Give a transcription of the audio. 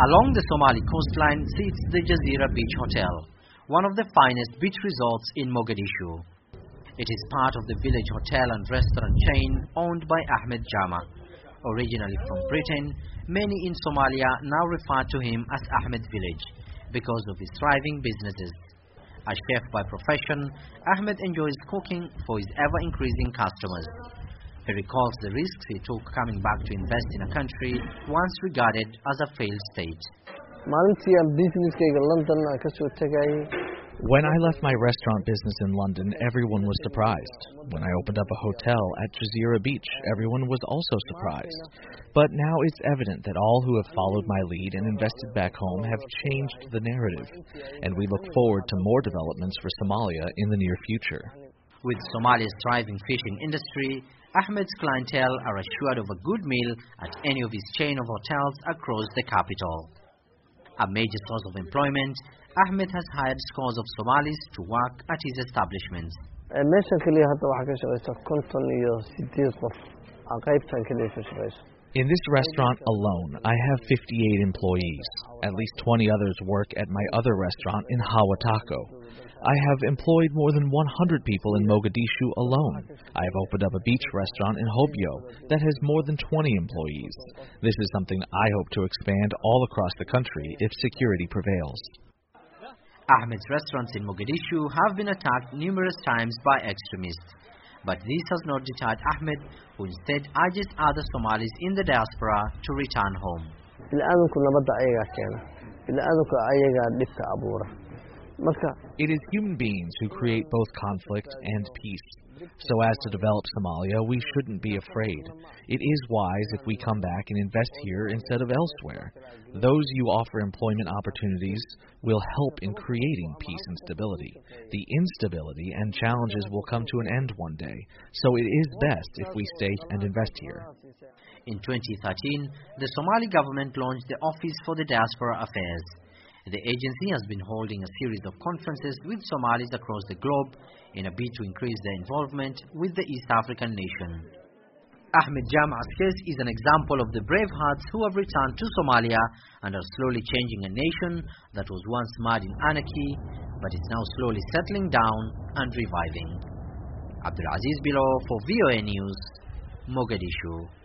Along the Somali coastline sits the Jazeera Beach Hotel, one of the finest beach resorts in Mogadishu. It is part of the Village Hotel and Restaurant chain owned by Ahmed Jama. Originally from Britain, many in Somalia now refer to him as Ahmed Village because of his thriving businesses. A chef by profession, Ahmed enjoys cooking for his ever-increasing customers. He recalls the risks he took coming back to invest in a country once regarded as a failed state. When I left my restaurant business in London, everyone was surprised. When I opened up a hotel at Jazeera Beach, everyone was also surprised. But now it's evident that all who have followed my lead and invested back home have changed the narrative, and we look forward to more developments for Somalia in the near future. With Somalia's thriving fishing industry, Ahmed's clientele are assured of a good meal at any of his chain of hotels across the capital. A major source of employment, Ahmed has hired scores of Somalis to work at his establishments. In this restaurant alone, I have 58 employees. At least 20 others work at my other restaurant in Hawatako. I have employed more than 100 people in Mogadishu alone. I have opened up a beach restaurant in Hobyo that has more than 20 employees. This is something I hope to expand all across the country if security prevails. Ahmed's restaurants in Mogadishu have been attacked numerous times by extremists. But this has not deterred Ahmed, who instead urges other Somalis in the diaspora to return home. It is human beings who create both conflict and peace. So as to develop Somalia, we shouldn't be afraid. It is wise if we come back and invest here instead of elsewhere. Those you offer employment opportunities will help in creating peace and stability. The instability and challenges will come to an end one day. So it is best if we stay and invest here. In 2013, the Somali government launched the Office for the Diaspora Affairs. The agency has been holding a series of conferences with Somalis across the globe in a bid to increase their involvement with the East African nation. Ahmed Jama's case is an example of the brave hearts who have returned to Somalia and are slowly changing a nation that was once marred in anarchy, but is now slowly settling down and reviving. Abdulaziz Bilo for VOA News, Mogadishu.